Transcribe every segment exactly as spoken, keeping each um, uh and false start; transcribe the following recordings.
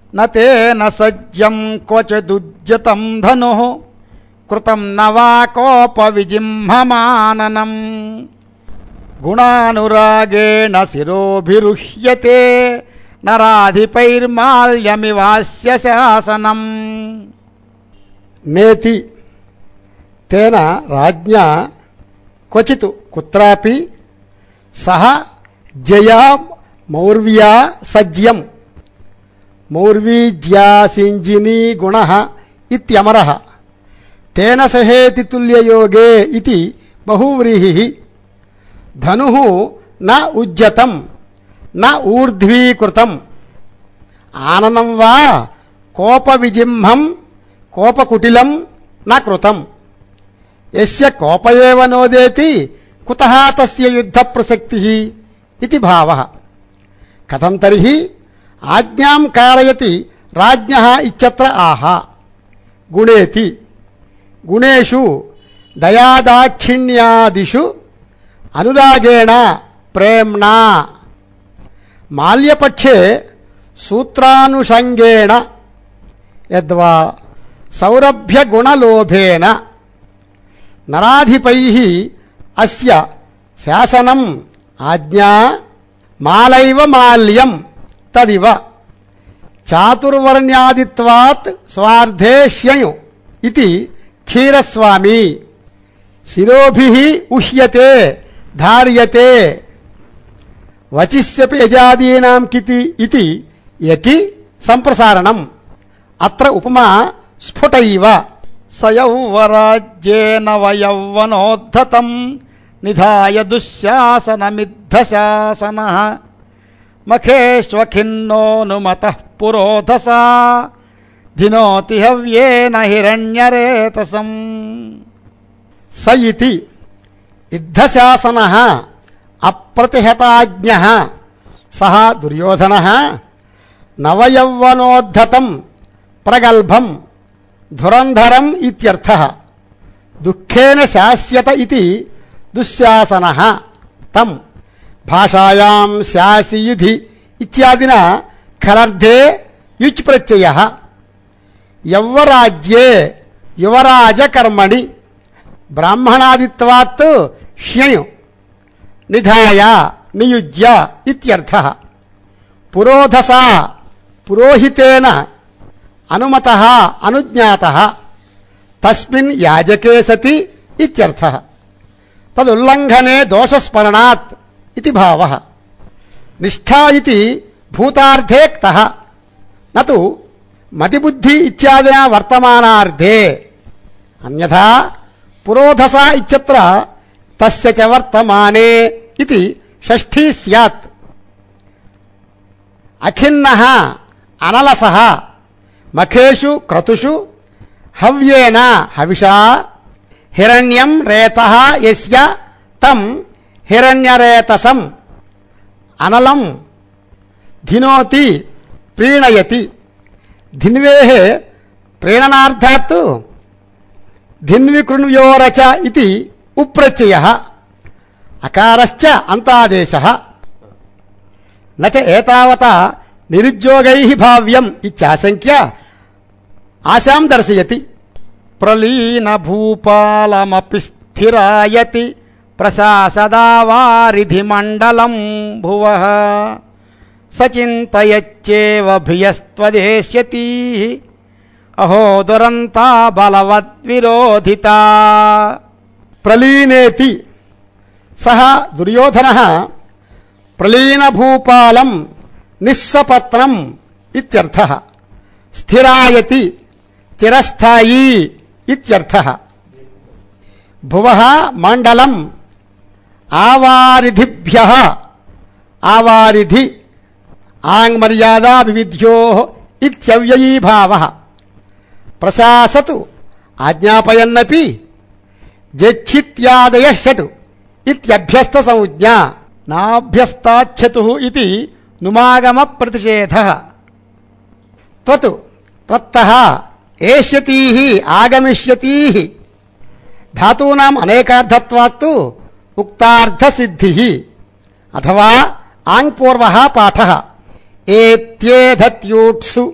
నతేన సజ్జం క్వచిదుద్యతం ధనుః కృతం నవా కోప విజింహమాననం గుణానురాగేణ శిరోభిరుహ్యతే నరాధిపైర్మాల్యమివాస్య శాసనం. నేతి తేన రాజ్ఞా క్వచిత్ కుత్రాపి సహ జయా మౌర్వ్యా సజ్యం మౌర్వీజ్యాసింజినీ గుణః ఇత్యమరః తేన సహేతి తుల్యయోగే ఇతి బహువ్రీహిః. ధనుః న ఉజ్జతం న ఊర్ధ్వీకృతం ఆననం వా కోప విజింహం కోపకుటిలం న కృతం. యస్య కోప ఏవ నోదేతి కుతః తస్య యుద్ధ ప్రసక్తిః ఇతి భావః. కథం తర్హి ఆజ్ఞాం కారయతి రాజ్ఞః ఇత్యత్ర ఆహ. గుణేతి గుణేషు దయాదాక్షిణ్యాదిషు అనురాగేణ ప్రేమ్ణా మాల్యపక్షే సూత్రానుషంగేణ యద్వా సౌరభ్యగుణలోభేన నరాధిపైః అస్య శాసనం ఆజ్ఞా మాలైవ మాల్యం తదివ చాతుర్వర్ణ్యాదిత్వాత్ స్వార్థే ష్యయు ఇతి క్షీరస్వామి. శిరోభిః ఉహ్యతే ధార్యతే వచిస్యపి యజాదీనాం కితి ఇతి యకి సంప్రసారణం. అత్ర ఉపమా స్ఫుటైవ. సయౌవరాజ్యేన వయౌవనోద్ధతం నిధాయ దుశ్శాసనమిద్ధశాసనః మఖేష్వఖిన్నోనుమతః పురోధసా ధినోతి హవ్యేన హిరణ్యరేతసం. స ఇతి ఇద్ధశాసనః అప్రతిహతాజ్ఞః సహ దుర్యోధనః నవయౌవనోద్ధతం ప్రగల్భం ధురంధరం ఇత్యర్థః. దుఃఖేన శాస్యత ఇతి దుశ్శాసనః తం భాషాయాం శాసియుధి ఇత్యాదిన ఖలర్థే యుచ్ ప్రత్యయః. యవ్వరాజ్యే యువరాజకర్మణి బ్రాహ్మణాదిత్వాత్ ష్యయు నిధాయ నియుజ్య ఇత్యర్థః. పురోధసా పురోహితేన అనుమతః అనుజ్ఞాతః తస్మిన్ యాజకే సతి ఇత్యర్థః. తదుల్లంఘనే దోషస్మరణాత్ ఇతి భావః. నిష్ఠా ఇతి భూతార్థే క్తః నతు మతిబుద్ధి ఇత్యాదినా వర్తమానార్థే. అన్యథా పురోధసా ఇత్యత్ర తస్య చ వర్తమానే ఇతి షష్ఠీ స్యాత్. అఖిన్నః అనలసః మఖేషు క్రతుషు హవ్యేన హవిషా హిరణ్యం రేతః యస్య తం హిరణ్యరేతసం అనలం ధినోతి ప్రీణయతి. ధిన్వేః ప్రీణనార్థాత్ ధిన్వికృణ్యోరచ ఇతి ఉప్రత్యయః. అకారశ్చ అంతాదేశః. నచ ఏతావతా నిరుద్యోగైః భావ్యం ఇత్యాశంక్య ఆశాం దర్శయతి. ప్రలీన భూపాలమపి స్థిరాయతి ప్రశాసదావారిధి మండలం భువః సచింతయచ్చేవ భియస్త్వదేష్యతి అహో దురంతా బలవద్విరోధితా. ప్రలీనేతి సహ దుర్యోధనః ప్రలీనభూపాలం నిస్సపత్నం ఇత్యర్థః. స్థిరాయతి చిరస్థాయీ ఇత్యర్థః. భువః మండలం ఆవారిధిభ్యః ఆవారిధి ఆంగ్మర్యాదా వివిధ్యోః ఇత్యవ్యయీభావః. ప్రశాసతు ఆజ్ఞాపయన్నపి జక్షిత్యాదయః షటు ఇత్యభ్యస్త సంజ్ఞా. నాభ్యస్తాచ్ఛతుః ఇది నుమాగమ ప్రతిషేధః. త్వత్ త్వత్తః ఏష్యతీః ఆగమిష్యతీః ధాతూనాం అనేకార్థత్వాత్తు ఉక్తార్థసిద్ధిః. అథవా ఆంగ్పూర్వః పాఠః ఏత్యేధత్యూట్సు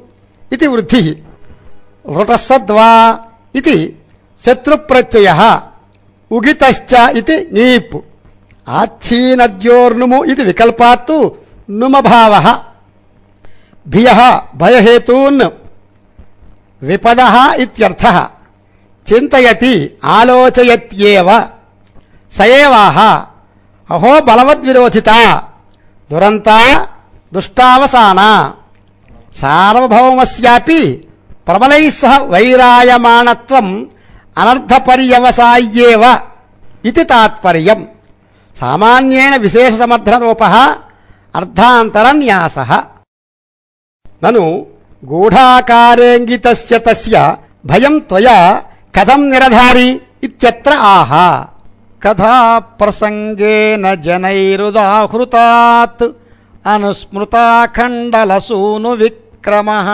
इति वृद्धिः लुटसद्वा इति शत्रुप्रत्ययः उगितश्च इति ङीप् आच्छीनद्योर्नुमु इति विकल्पात् तु नुमभावः भियः भयहेतून् विपदः इत्यर्थः चिन्तयति आलोचयत्येव स एवाह अहो बलवद्विरोधिता दुरन्ता दुष्टावसाना सार्वभौमस्यापि प्रबलैः सह वैरायमाणत्वम् अनर्थपर्यवसाय्येव इति तात्पर्यम् सामान्येन विशेषसमर्थनरूपः अर्थान्तरन्यासः ननु गूढाकारेङ्गितस्य तस्य भयं त्वया कथं निरधारि इत्यत्र आह कथा प्रसंगेन जनैरुदाहृतात् अनुस्मृताखण्डलसूनु विक्रमः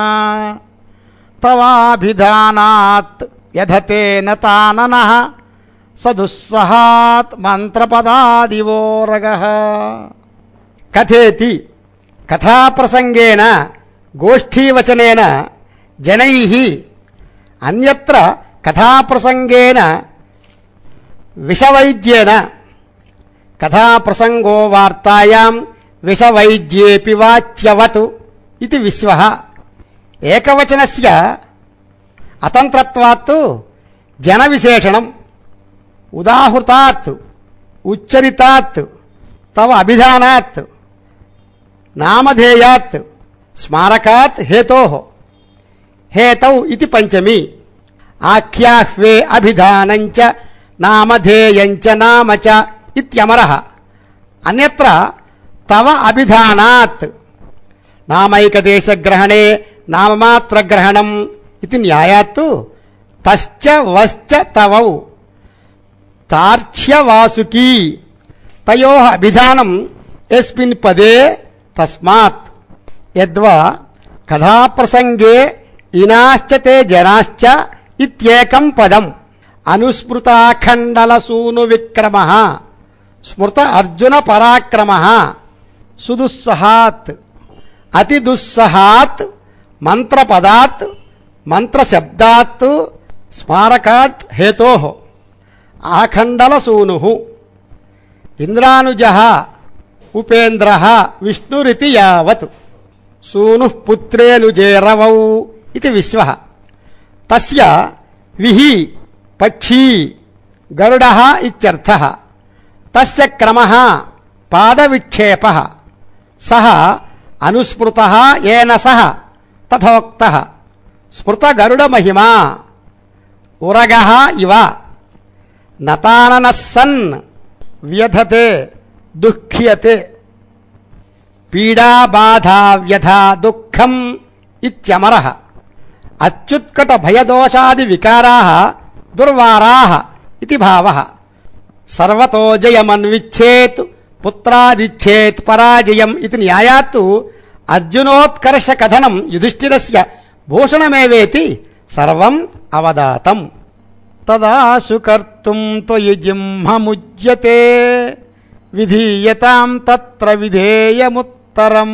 तवाभिधानात् यधतेन ताननः सदुस्सहात् मन्त्रपदादिवोरगः कथेति कथाप्रसंगेन गोष्ठीवचनेन जनैः अन्यत्र कथाप्रसंगेन विषवैद्येन कथाप्रसंगो वार्तायां विषवैद्येऽपि वाच्यवत् इति विश्वः एकवचनस्य अतन्त्रत्वात् जनविशेषणम् उदाहृतात् उच्चरितात् तव अभिधानात् नामधेयात् स्मारकात् हेतोः हेतौ इति पंचमी आख्याह्वे अभिधानञ्च नामधेयञ्च नाम च इत्यमरः अन्यत्र तव अभिधानात् नामैकदेशग्रहणे नाममात्रग्रहणम् इति न्यायात् तश्च वश्च तवौ तार्क्ष्यवासुकी तयोः अभिधानम् यस्मिन् पदे तस्मात् यद्वा कथाप्रसंगे इनाश्च ते जनाश्च इत्येकं पदम् अनुस्मृताखण्डलसूनु विक्रमः स्मृत अर्जुन पराक्रमः सुदुस्सहात् अतिदुस्सहात् मंत्रपदात् मंत्रशब्दात् स्मारकात् हेतोः आखण्डलसूनुः इन्द्रानुजः उपेन्द्रः विष्णुरिति यावत् सूनुः पुत्रेऽनुजेरवौ इति विश्वः तस्य विहि पक्षी गरुडः इत्यर्थः तस्य क्रमः पादविक्षेपः सः अनुस्मृतः येन सह तथोक्तः स्मृतगरुडमहिमा उरगः इव नताननः सन् व्यधते दुःख्यते पीडा बाधा व्यथा दुःखम् इत्यमरः अच्युत्कट भयदोषादि विकाराः दुर्वाराः इति भावः सर्वतो जयमन्विच्छेत् पुत्रादिच्छेत् पराजयम् इति न्यायात् अर्जुनोत्कर्ष कथनं युधिष्ठिरस्य भूषणमेवेति सर्वम् अवदातम् तदाशु कर्तुम् त्वयि जिह्ममुज्यते विधीयताम् तत्र विधेयमुत्तरम्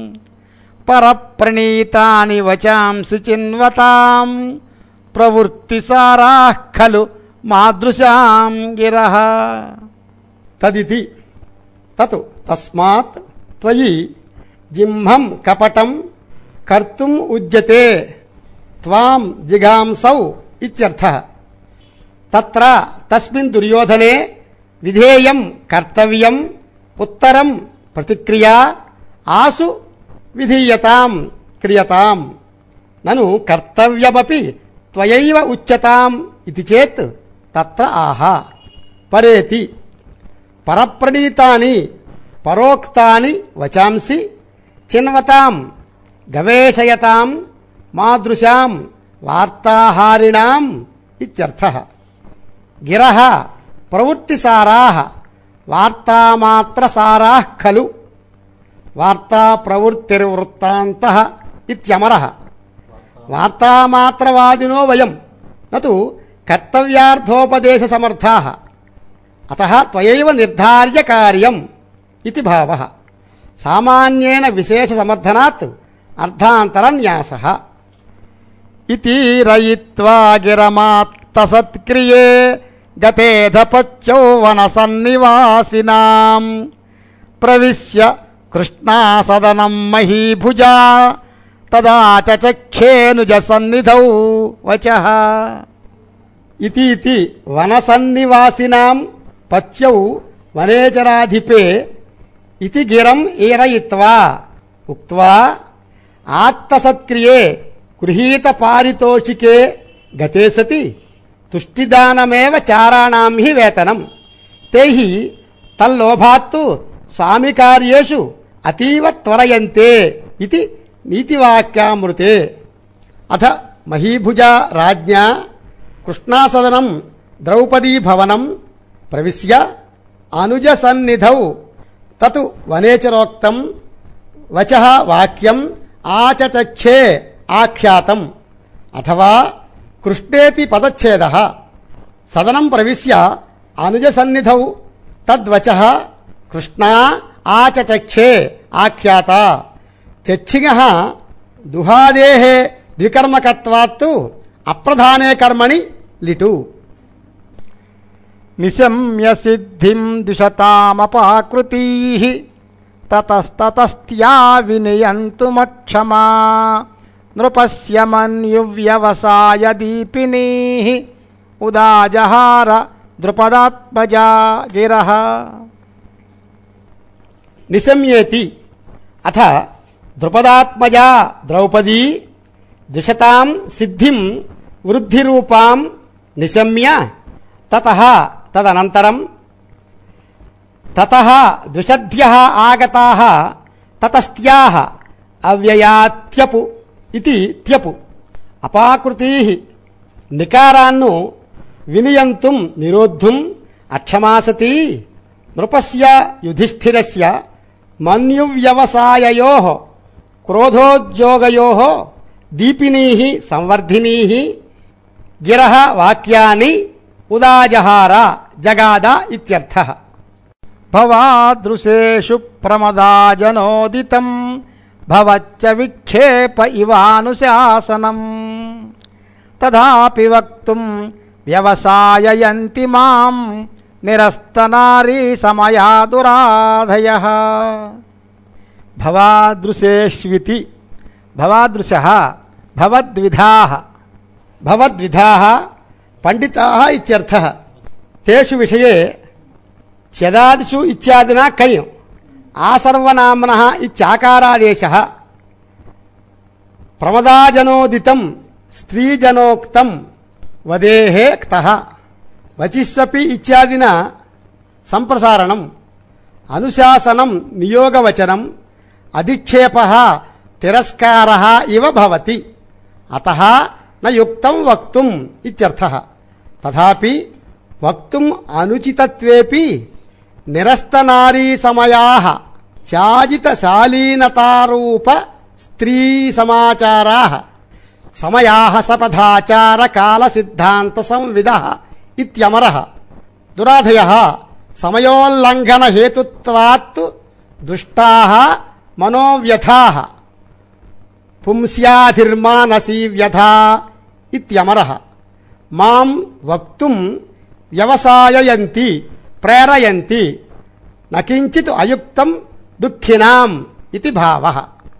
परप्रणीतानि वचांसि चिन्वताम् प्रवृत्तिसाराः खलु मादृशाम् गिरः तदिति ततु तस्मात् त्वयि जिह्मं कपटं कर्तुम् उज्यते त्वां जिघांसौ इत्यर्थः तत्र तस्मिन् दुर्योधने विधेयं कर्तव्यम् उत्तरं प्रतिक्रिया आसु विधीयतां क्रियताम् ननु कर्तव्यमपि त्वयैव उच्यताम् इति चेत् तत्र आह परेति परप्रणीतानि परोक्तानि वचांसि चिन्वतां गवेषयतां मादृशां वार्ताहारिणाम् इत्यर्थः गिरः प्रवृत्तिसाराः वार्तामात्रसाराः खलु वार्ता प्रवृत्तिर्वृत्तान्तः इत्यमरः वार्तामात्रवादिनो वयं न तु कर्तव्यार्थोपदेशसमर्थाः अतः त्वयैव निर्धार्य कार्यम् इति भावः सामान्येन विशेषसमर्थनात् अर्थान्तरन्यासः ఇతీరయిత్వా గిరమాత్తసత్క్రియే గతేధపత్యౌ వనసన్నివాసినాం ప్రవిశ్య కృష్ణాసదనం మహీభుజా తదా చచక్షేనుజ సన్నిధౌ వచః. ఇతి ఇతి వనసన్నివాసినాం పత్యౌ వనేచరాధిపే ఇతి గిరం ఈరయిత్వా ఉక్త్వా ఆత్తసత్క్రియే గృహీత పారితోషికే గతే సతి తుష్టిదానమేవ చారాణాం హి వేతనం తైః తల్లోభాత్తు స్వామికార్యేషు అతీవ త్వరయంతే ఇది నీతివాక్యామృతే. అథ మహీభుజా రాజ్ఞా కృష్ణాసదనం ద్రౌపదీభవనం ప్రవిశ్య అనుజసన్నిధౌ తత్ వనేచరోక్తం వచః వాక్యం ఆచచక్షే ఆఖ్యాతం అథవా కృష్ణేతి పదచ్ఛేదః. సదనం ప్రవిశ్య అనుజసన్నిధౌ తద్వచః కృష్ణా ఆచచక్షే ఆఖ్యాత. చక్షిణః దుహాదేః ద్వికర్మకత్వాత్తు అప్రధానే కర్మణి లిటు. నిశమ్య సిద్ధిం దిశతామపాకృతీః తతస్తతస్త్యా వినయంతుమక్షమా నృపస్య మన్యువ్యవసాయ దీపినీః ఉదాజహార ద్రుపదాత్మజా గిరః. నిశమ్యేతి అథ ద్రుపదాత్మజా ద్రౌపదీ ద్విషతాం సిద్ధిం వృద్ధిరూపాం నిశమ్య తతః తదనంతరం తతః ద్విషద్భ్యః ఆగతాః తతస్త్యాః అవ్యయాత్యపు ఇతి త్యపు అపాకృతీః నికారాన్ను వినియంతుం నిరోద్ధుం అక్షమాసతి నృపస్య యుధిష్ఠిరస్య మన్యువ్యవసాయయోః క్రోధోద్యోగయోః దీపినీః సంవర్ధినీః గిరః వాక్యాని ఉదాజహార జగాద ఇత్యర్థః. భవాదృశేషు ప్రమదాజనోదితం భవచ్చ విక్షేప ఇవానుశాసనం తథాపి వక్తుం వ్యవసాయయంతి మాం నిరస్తనారీ సమయా దురాధయః. భవాదృశేష్వితి భవాదృశః భవద్విధాః. భవద్విధాః పండితాః ఇత్యర్థః. తేషు విషయే చ్యదాదిషు ఇత్యాదినా కై ఆసర్వనామ్నః ఇత్యాకారాదేశః. ప్రమదాజనోదితం స్త్రీజనోక్తం వదేః క్తః. వచిస్వపి ఇత్యాదిన సంప్రసారణం అనుశాసనం నియోగవచనం అధిక్షేపః తిరస్కారः ఇవ భవతి. అతః న యుక్తం వక్తుం ఇత్యర్థః. తథాపి వక్తుం అనుచితత్వేపి నిరస్తనారీ సమయాః త్యాజితశాలీనతారూప స్త్రీ సమాచారాః సమయాః సపదాచార కాల సిద్ధాంత సంవిదః ఇత్యమరః. దురాధయః సమయోల్లంఘన హేతుత్వాత్ దుష్టాః మనోవ్యథాః పుంస్యాధిర్మానసీ వ్యథా ఇత్యమరః. మాం వక్తుం వ్యవసాయయంతి ప్రేరయంతి నకించిత్ అయుక్తం దుఃఖినాం ఇది భావః.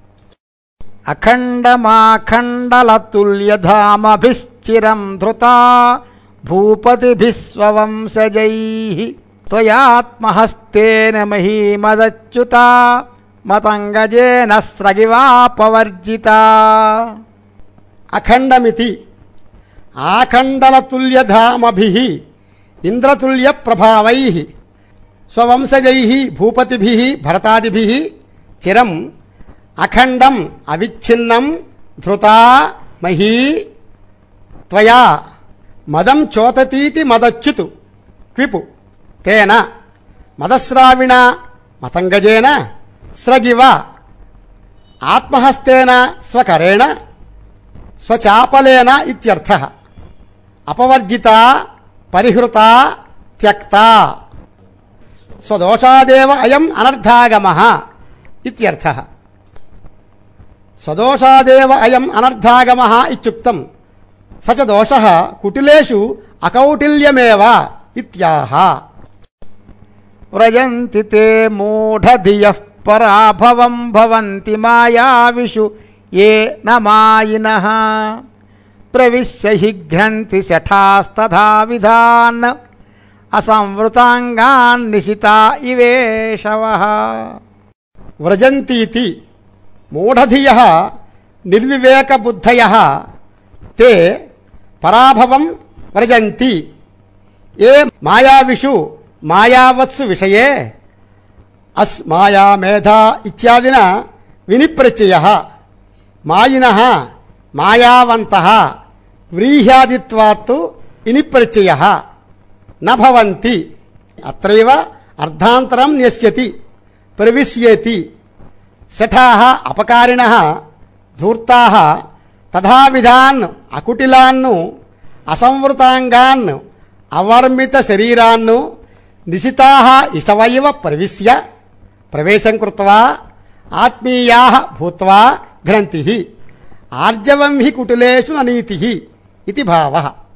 అఖండమాఖండలతుల్యధామభిశ్చిరం ధృతా భూపతిభిస్వవంశజైః త్వయాత్మహస్తేన మహీమదచ్యుతా మతంగజేన స్రగివాపవర్జితా. అఖండమితి ఆఖండలతుల్యధామభిః ఇంద్రతుల్య ప్రభావైః స్వవంశజైః భూపతిభిః భరతాదిభిః చిరం అఖండం అవిచ్ఛిన్నం ధృతా మహీ త్వయా మదం చోతతీతి మదచ్యుతు క్విపు తేన మదస్రావిణ మతంగజేన స్రగివ ఆత్మహస్తేన స్వకరేణ స్వచాపలేన ఇత్యర్థః. అపవర్జిత పరిహృత త్యక్త స్వదోషాదేవ అయం అనర్థాగమః ఇత్యర్థః. స్వదోషాదేవ అయం అనర్థాగమః ఇత్యుక్తం స చ దోషః కుటిలేషు అకౌటిల్యమేవ ఇత్యాహ. వ్రజంతి తే మూఢధియః పరాభవం భవంతి మాయావిషు ఏ న మాయినః ప్రవిశ్య హి ఘ్నంతి శఠాస్తథా విధాన్ అసంవృతాంగాన్ నిశితా ఇవేషవః. వ్రజంతీతి మూఢధియః నిర్వివేకబుద్ధయః తే పరాభవం వ్రజంతి ఏ మాయావిషు మాయావత్సు విషయే అస్ మాయా మేధా ఇత్యాదిన వినిప్రత్యయః మాయినః మాయావంతః వ్రీహ్యాదిత్వాత్తు ఇనిప్రత్యయః న భవంతి. అత్రైవ అర్థాంతరం న్యస్యతి ప్రవిశ్యేతి. శఠాః అపకారిణః ధూర్తాః తథావిధాన్ అకుటిలాన్ను అసంవృతాంగాన్ అవర్మిత శరీరాన్ను నిశితాః ఇషవైవ ప్రవిశ్య ప్రవేశం కృత్వా ఆత్మీయాః భూత్వా ఘ్నంతిః ఆర్జవం హి కుటిలేషు అనీతిః ఇది భావః.